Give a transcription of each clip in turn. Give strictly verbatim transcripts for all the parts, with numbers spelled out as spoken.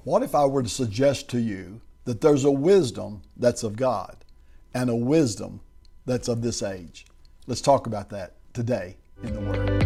What if I were to suggest to you that there's a wisdom that's of God and a wisdom that's of this age? Let's talk about that today in the Word.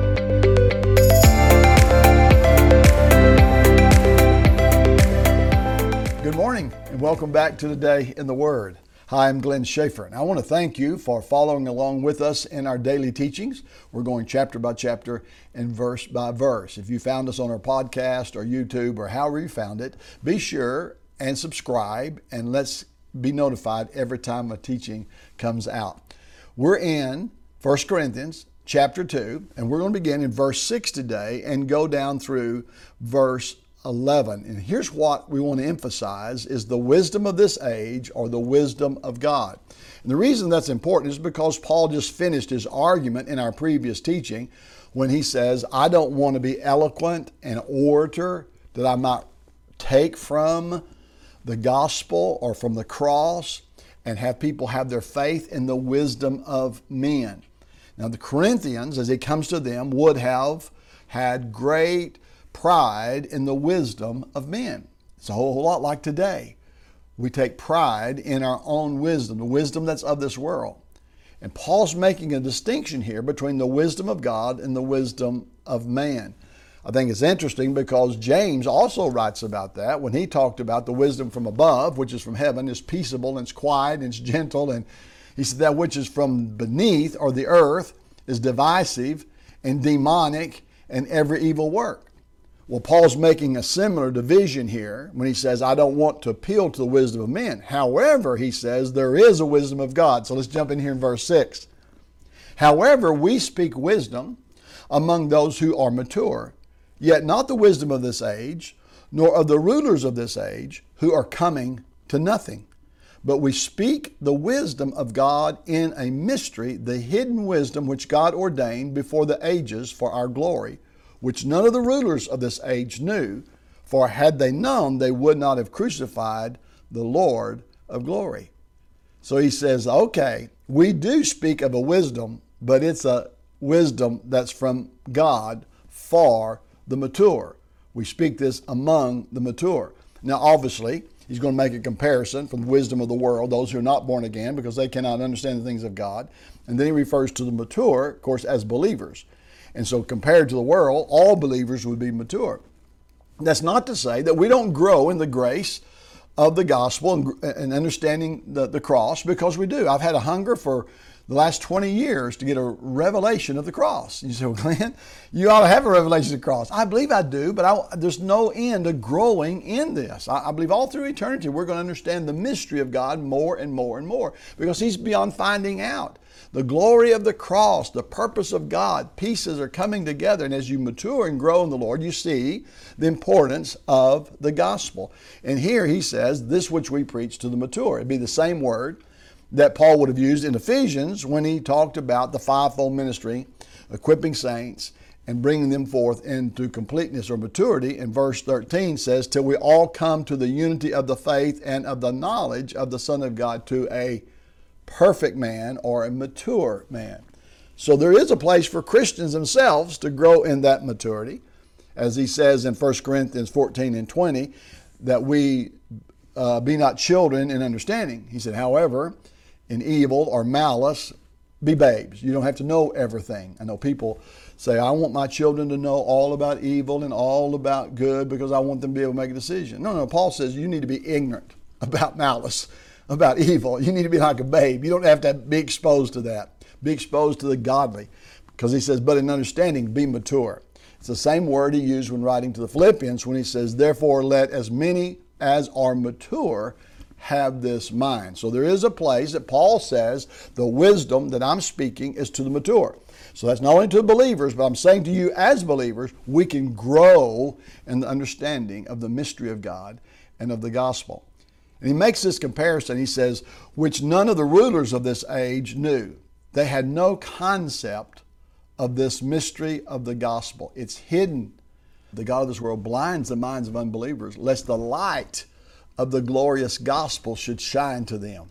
Good morning and welcome back to Today in the Word. Hi, I'm Glenn Schaefer, and I want to thank you for following along with us in our daily teachings. We're going chapter by chapter and verse by verse. If you found us on our podcast or YouTube or however you found it, be sure and subscribe, and let's be notified every time a teaching comes out. We're in First Corinthians chapter two, and we're going to begin in verse six today and go down through verse eleven. And here's what we want to emphasize is the wisdom of this age, or the wisdom of God. And the reason that's important is because Paul just finished his argument in our previous teaching when he says, I don't want to be eloquent and orator that I might take from the gospel or from the cross and have people have their faith in the wisdom of men. Now the Corinthians, as it comes to them, would have had great pride in the wisdom of men. It's a whole, whole lot like today. We take pride in our own wisdom, the wisdom that's of this world. And Paul's making a distinction here between the wisdom of God and the wisdom of man. I think it's interesting because James also writes about that when he talked about the wisdom from above, which is from heaven, is peaceable and it's quiet and it's gentle. And he said that which is from beneath, or the earth, is divisive and demonic and every evil work. Well, Paul's making a similar division here when he says, I don't want to appeal to the wisdom of men. However, he says, there is a wisdom of God. So let's jump in here in verse six. However, we speak wisdom among those who are mature, yet not the wisdom of this age, nor of the rulers of this age, who are coming to nothing. But we speak the wisdom of God in a mystery, the hidden wisdom which God ordained before the ages for our glory, which none of the rulers of this age knew, for had they known, they would not have crucified the Lord of glory. So he says, okay, we do speak of a wisdom, but it's a wisdom that's from God for the mature. We speak this among the mature. Now, obviously, he's going to make a comparison from the wisdom of the world, those who are not born again, because they cannot understand the things of God. And then he refers to the mature, of course, as believers. And so compared to the world, all believers would be mature. That's not to say that we don't grow in the grace of the gospel and, and understanding the, the cross, because we do. I've had a hunger for the last twenty years to get a revelation of the cross. You say, well, Glenn, you ought to have a revelation of the cross. I believe I do, but I, there's no end to growing in this. I, I believe all through eternity we're going to understand the mystery of God more and more and more, because He's beyond finding out. The glory of the cross, the purpose of God, pieces are coming together. And as you mature and grow in the Lord, you see the importance of the gospel. And here he says, this which we preach to the mature. It'd be the same word that Paul would have used in Ephesians when he talked about the fivefold ministry, equipping saints and bringing them forth into completeness or maturity. And verse thirteen says, till we all come to the unity of the faith and of the knowledge of the Son of God, to a perfect man, or a mature man. So there is a place for Christians themselves to grow in that maturity. As he says in First Corinthians fourteen and twenty, that we uh, be not children in understanding. He said, however, in evil or malice, be babes. You don't have to know everything. I know people say, I want my children to know all about evil and all about good because I want them to be able to make a decision. No, no, Paul says you need to be ignorant about malice, about evil. You need to be like a babe. You don't have to be exposed to that. Be exposed to the godly. Because he says, but in understanding, be mature. It's the same word he used when writing to the Philippians when he says, therefore let as many as are mature have this mind. So there is a place that Paul says the wisdom that I'm speaking is to the mature. So that's not only to believers, but I'm saying to you as believers, we can grow in the understanding of the mystery of God and of the gospel. And he makes this comparison. He says, which none of the rulers of this age knew. They had no concept of this mystery of the gospel. It's hidden. The God of this world blinds the minds of unbelievers, lest the light of the glorious gospel should shine to them.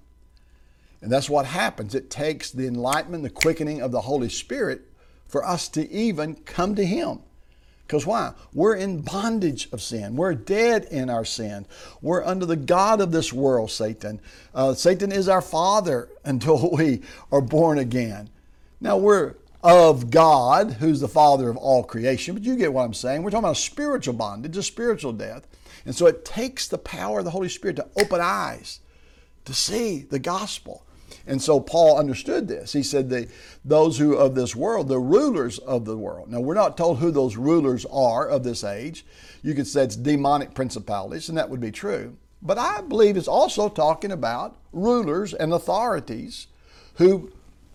And that's what happens. It takes the enlightenment, the quickening of the Holy Spirit for us to even come to Him. Because why? We're in bondage of sin. We're dead in our sin. We're under the god of this world, Satan. Uh, Satan is our father until we are born again. Now we're of God, who's the father of all creation, but you get what I'm saying. We're talking about a spiritual bondage, a spiritual death. And so it takes the power of the Holy Spirit to open eyes, to see the gospel. And so Paul understood this. He said that those who of this world, the rulers of the world. Now, we're not told who those rulers are of this age. You could say it's demonic principalities, and that would be true. But I believe it's also talking about rulers and authorities who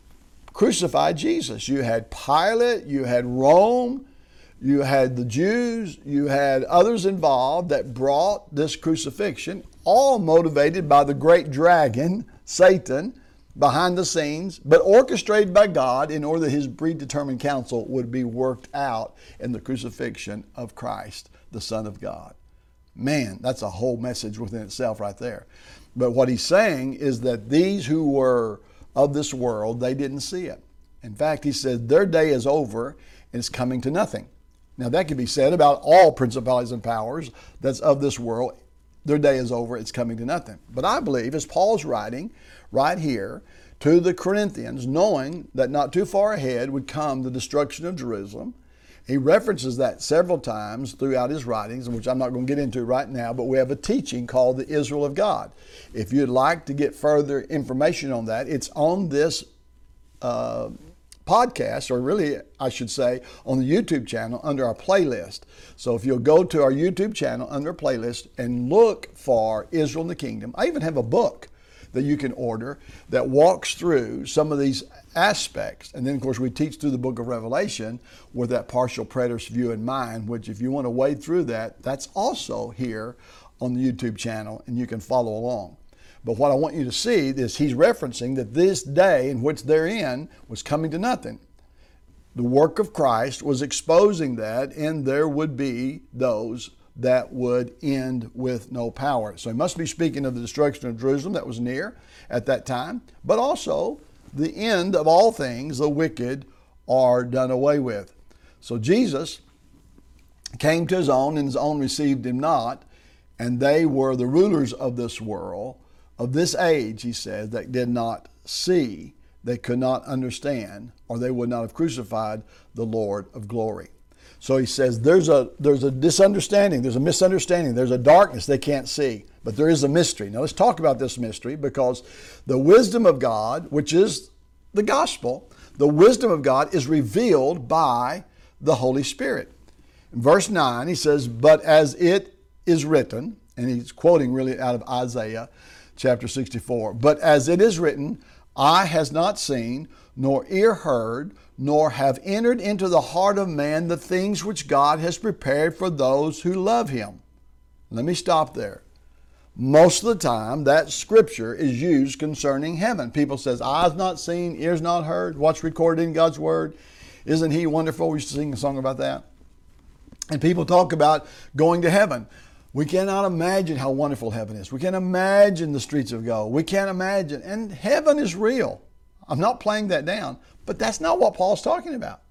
crucified Jesus. You had Pilate, you had Rome, you had the Jews, you had others involved that brought this crucifixion, all motivated by the great dragon, Satan, behind the scenes, but orchestrated by God in order that his predetermined counsel would be worked out in the crucifixion of Christ, the Son of God. Man, that's a whole message within itself right there. But what he's saying is that these who were of this world, they didn't see it. In fact, he said their day is over and it's coming to nothing. Now that could be said about all principalities and powers that's of this world. Their day is over, it's coming to nothing. But I believe, as Paul's writing right here to the Corinthians, knowing that not too far ahead would come the destruction of Jerusalem, he references that several times throughout his writings, which I'm not going to get into right now, but we have a teaching called the Israel of God. If you'd like to get further information on that, it's on this uh, podcast, or really, I should say, on the YouTube channel under our playlist. So if you'll go to our YouTube channel under playlist and look for Israel and the Kingdom, I even have a book that you can order that walks through some of these aspects. And then, of course, we teach through the book of Revelation with that partial preterist view in mind, which if you want to wade through that, that's also here on the YouTube channel, and you can follow along. But what I want you to see is he's referencing that this day in which they're in was coming to nothing. The work of Christ was exposing that, and there would be those that would end with no power. So he must be speaking of the destruction of Jerusalem that was near at that time, but also the end of all things, the wicked are done away with. So Jesus came to his own, and his own received him not, and they were the rulers of this world, of this age, he says, that did not see, they could not understand, or they would not have crucified the Lord of glory. So he says there's a there's a misunderstanding, there's a misunderstanding, there's a darkness they can't see, but there is a mystery. Now let's talk about this mystery, because the wisdom of God, which is the gospel, the wisdom of God is revealed by the Holy Spirit. In verse nine, he says, but as it is written, and he's quoting really out of Isaiah chapter sixty-four, but as it is written, eye has not seen, nor ear heard, nor have entered into the heart of man the things which God has prepared for those who love him. Let me stop there. Most of the time, that scripture is used concerning heaven. People says, eyes not seen, ears not heard, what's recorded in God's word. Isn't he wonderful? We used to sing a song about that. And people talk about going to heaven. We cannot imagine how wonderful heaven is. We can't imagine the streets of gold. We can't imagine. And heaven is real. I'm not playing that down, but that's not what Paul's talking about.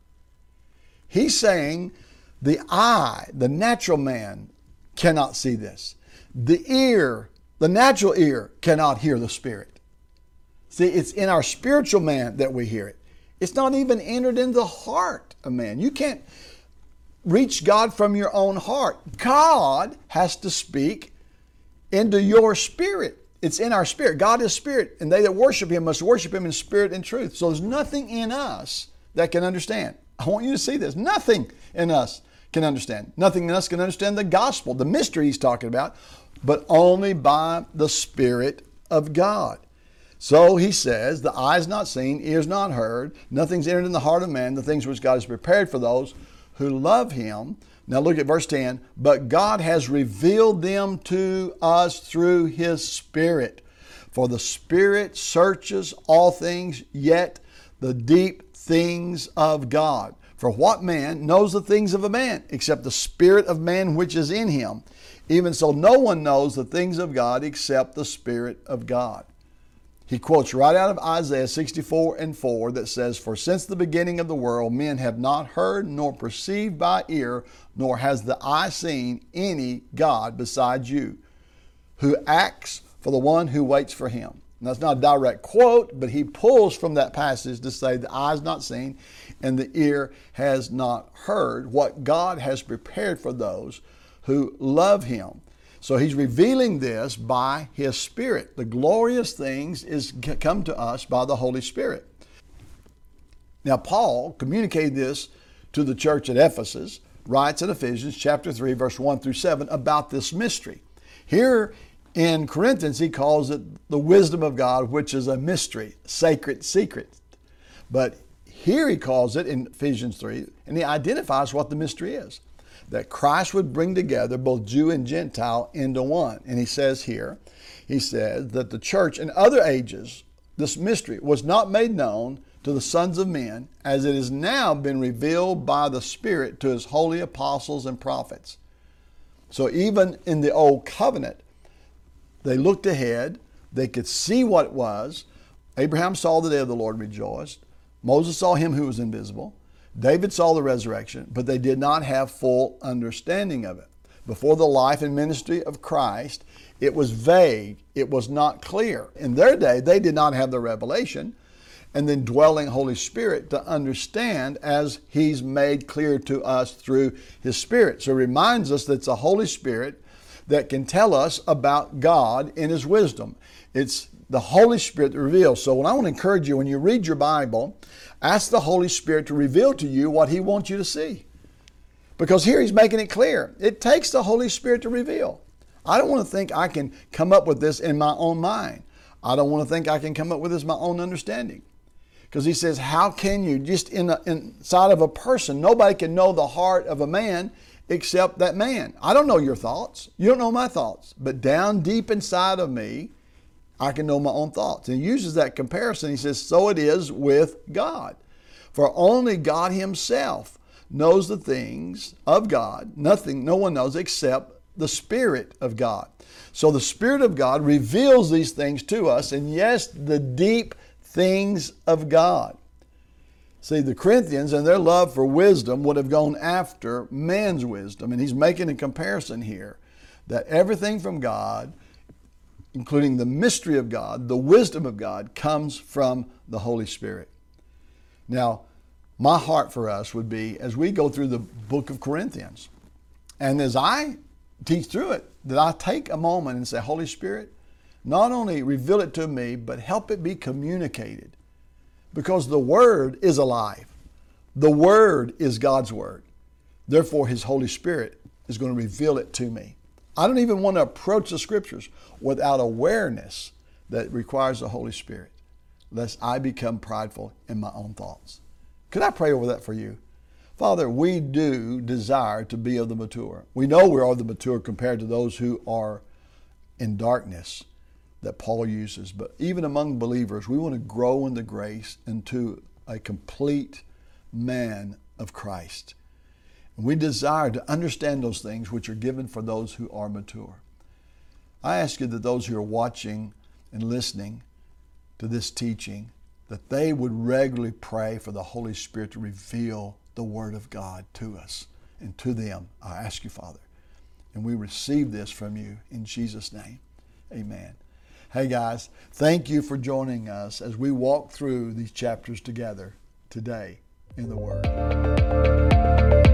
He's saying the eye, the natural man, cannot see this. The ear, the natural ear, cannot hear the Spirit. See, it's in our spiritual man that we hear it. It's not even entered into the heart of man. You can't reach God from your own heart. God has to speak into your spirit. It's in our spirit. God is spirit, and they that worship him must worship him in spirit and truth. So there's nothing in us that can understand. I want you to see this. Nothing in us can understand. Nothing in us can understand the gospel, the mystery he's talking about, but only by the Spirit of God. So he says, the eye is not seen, ears not heard, nothing's entered in the heart of man, the things which God has prepared for those who love him. Now look at verse ten. But God has revealed them to us through his Spirit. For the Spirit searches all things, yet the deep things of God. For what man knows the things of a man, except the Spirit of man which is in him? Even so, no one knows the things of God except the Spirit of God. He quotes right out of Isaiah sixty-four and four that says, "For since the beginning of the world, men have not heard nor perceived by ear, nor has the eye seen any God besides you, who acts for the one who waits for him." And that's not a direct quote, but he pulls from that passage to say the eye has not seen and the ear has not heard what God has prepared for those who love him. So he's revealing this by his Spirit. The glorious things is come to us by the Holy Spirit. Now, Paul communicated this to the church at Ephesus, writes in Ephesians chapter three, verse one through seven about this mystery. Here in Corinthians, he calls it the wisdom of God, which is a mystery, sacred secret. But here he calls it in Ephesians three, and he identifies what the mystery is. That Christ would bring together both Jew and Gentile into one. And he says here, he says that the church in other ages, this mystery was not made known to the sons of men, as it has now been revealed by the Spirit to his holy apostles and prophets. So even in the old covenant, they looked ahead, they could see what it was. Abraham saw the day of the Lord, rejoiced. Moses saw him who was invisible. David saw the resurrection, but they did not have full understanding of it. Before the life and ministry of Christ, it was vague. It was not clear. In their day, they did not have the revelation and then dwelling Holy Spirit to understand as he's made clear to us through his Spirit. So it reminds us that it's the Holy Spirit that can tell us about God in his wisdom. It's the Holy Spirit that reveals. So when I want to encourage you, when you read your Bible, ask the Holy Spirit to reveal to you what he wants you to see. Because here he's making it clear. It takes the Holy Spirit to reveal. I don't want to think I can come up with this in my own mind. I don't want to think I can come up with this in my own understanding. Because he says, how can you, just in a, inside of a person, nobody can know the heart of a man except that man. I don't know your thoughts. You don't know my thoughts. But down deep inside of me, I can know my own thoughts. And he uses that comparison. He says, so it is with God. For only God himself knows the things of God. Nothing, no one knows except the Spirit of God. So the Spirit of God reveals these things to us. And yes, the deep things of God. See, the Corinthians and their love for wisdom would have gone after man's wisdom. And he's making a comparison here that everything from God, including the mystery of God, the wisdom of God, comes from the Holy Spirit. Now, my heart for us would be, as we go through the book of Corinthians, and as I teach through it, that I take a moment and say, Holy Spirit, not only reveal it to me, but help it be communicated. Because the Word is alive. The Word is God's Word. Therefore, his Holy Spirit is going to reveal it to me. I don't even want to approach the Scriptures without awareness that requires the Holy Spirit, lest I become prideful in my own thoughts. Could I pray over that for you? Father, we do desire to be of the mature. We know we are of the mature compared to those who are in darkness that Paul uses. But even among believers, we want to grow in the grace into a complete man of Christ. And we desire to understand those things which are given for those who are mature. I ask you that those who are watching and listening to this teaching, that they would regularly pray for the Holy Spirit to reveal the Word of God to us and to them. I ask you, Father. And we receive this from you in Jesus' name. Amen. Hey guys, thank you for joining us as we walk through these chapters together today in the Word.